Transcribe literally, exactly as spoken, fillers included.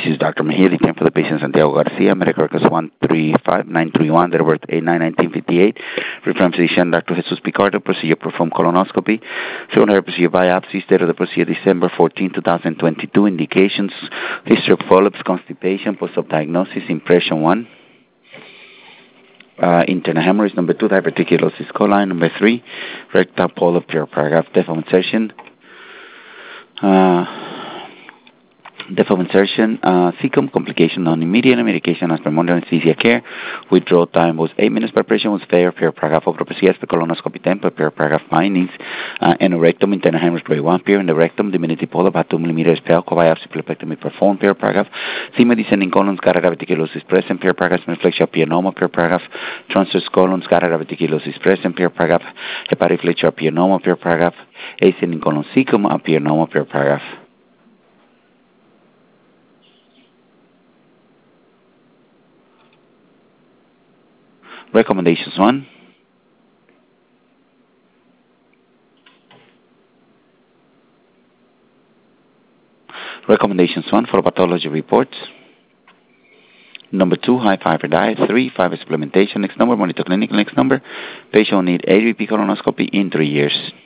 is Doctor Mejia, the for the patient Santiago Garcia, medical records one three five nine three one, date of birth eight nine nineteen fifty-eight. Referring physician Doctor Jesus Picardo, procedure performed colonoscopy. Secondary procedure biopsy, date of the procedure December fourteenth, twenty twenty-two. Indications, history of polyps, constipation, post-op diagnosis, impression one. Uh, internal hemorrhage. Number two, diverticulosis coli. Number three, rectal polyp, pure paragraph, depth of insertion. Uh, Depth of insertion, uh, cecum, complication non-immediate, medication as per modern anesthesia care. Withdrawal time was eight minutes per patient, was fair, per paragraph of procedures, per colonoscopy tempo, per paragraph findings, uh, anorectum, internal hemorrhage grade one, per in the rectum, diminutive polyp, at two millimeters, per biopsy, plectomy performed, per paragraph, thema descending colon, scarra diverticulosis present, per paragraph, flexure pianoma, per paragraph, transverse colon, scarra diverticulosis present, per paragraph, hepatic flexure pianoma, per paragraph, ascending colon cecum, a pianoma, per paragraph. Recommendations one. Recommendations one for pathology reports. Number two, high fiber diet. Three, fiber supplementation. Next number, monitor clinic. Next number, patient will need A B P colonoscopy in three years.